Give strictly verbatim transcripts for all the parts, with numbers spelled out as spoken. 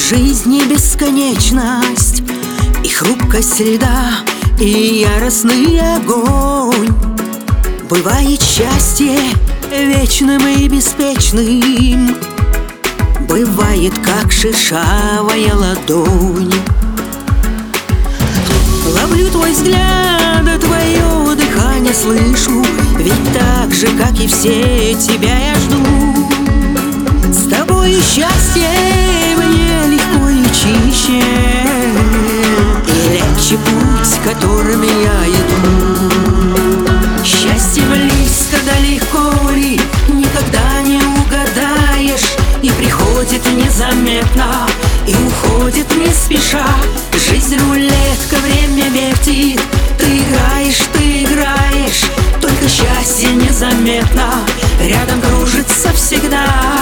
жизни бесконечность и хрупкость льда, и яростный огонь. Бывает счастье вечным и беспечным, бывает, как шершавая ладонь. Ловлю твой взгляд, а твое дыхание слышу, ведь так же, как и все, тебя я жду. С тобой счастье мне легко и чище, и легче путь, которым я иду. Счастье близко, далеко ли, никогда не угадаешь, и приходит незаметно, и уходит не спеша. Жизнь рулетка, время вертит, ты играешь, ты играешь, только счастье незаметно рядом кружится всегда.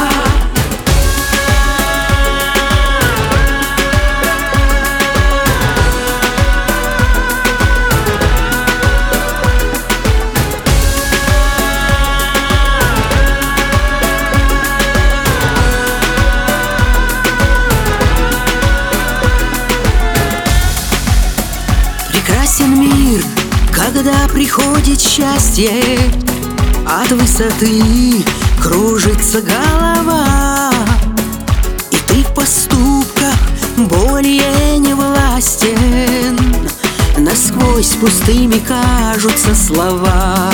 Прекрасен мир, когда приходит счастье, от высоты кружится голова, и ты в поступках более не властен, насквозь пустыми кажутся слова.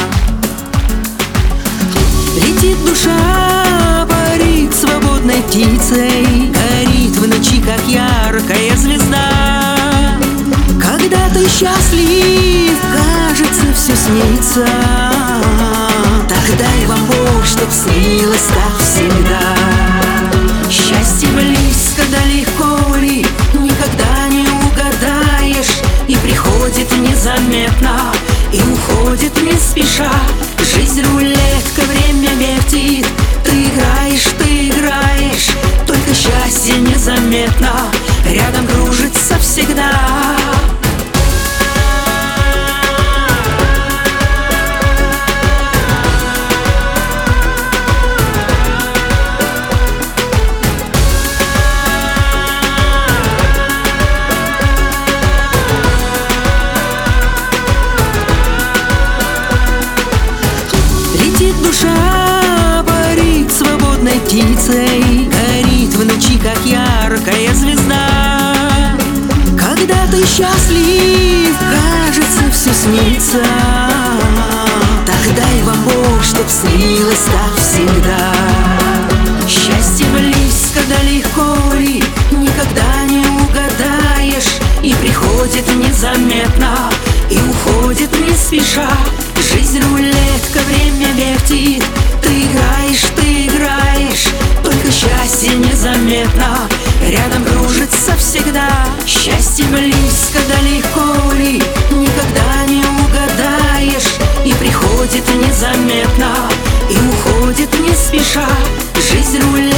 Летит душа, парит свободной птицей, горит в ночи, как яркая звезда. Когда ты счастлив, кажется, все снится, так дай вам Бог, чтоб снилось так всегда. Счастье близко, далеко ли, никогда не угадаешь, и приходит незаметно, и уходит не спеша. Жизнь рулетка, время вертит, ты играешь, ты играешь, только счастье незаметно рядом кружится всегда. Душа парит свободной птицей, горит в ночи, как яркая звезда. Когда ты счастлив, кажется, все снится, так дай вам Бог, чтоб снилось так всегда. Счастье близко, далеко ли, никогда не угадаешь, и приходит незаметно, и уходит не спеша. Жизнь рулетка, время вертит, ты играешь, ты играешь, только счастье незаметно рядом кружится всегда. Счастье близко, далеко ли, никогда не угадаешь, и приходит незаметно, и уходит не спеша. Жизнь рулетка.